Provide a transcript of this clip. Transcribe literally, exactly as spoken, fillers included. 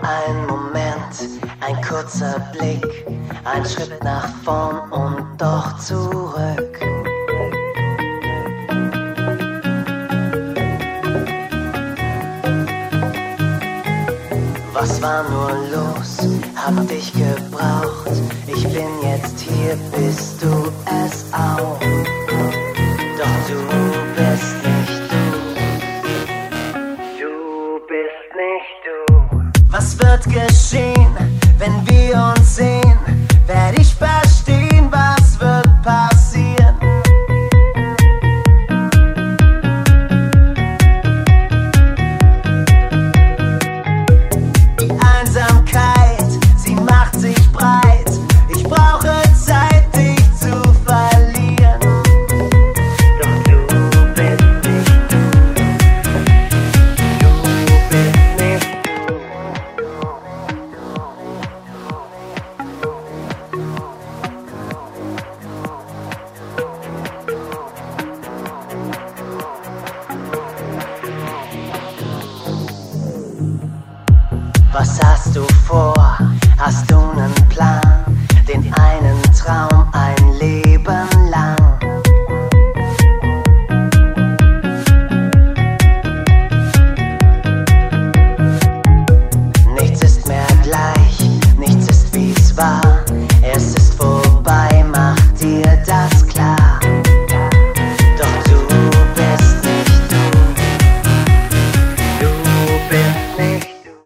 Ein Moment, ein kurzer Blick, ein Schritt nach vorn und doch zurück. Was war nur los? Hab dich gebraucht. Ich bin jetzt hier, bist du es auch? Doch du bist nicht du. Du bist nicht du. Was wird geschehen, wenn wir uns sehen? Werd ich verstehen, was wird passieren? Die Einsamkeit, sie macht sich breit. Ich brauche Zeit, dich zu verlieren. Doch du bist nicht du. Du bist nicht du. Was hast du vor? Hast du nen Plan? Den einen Traum, ein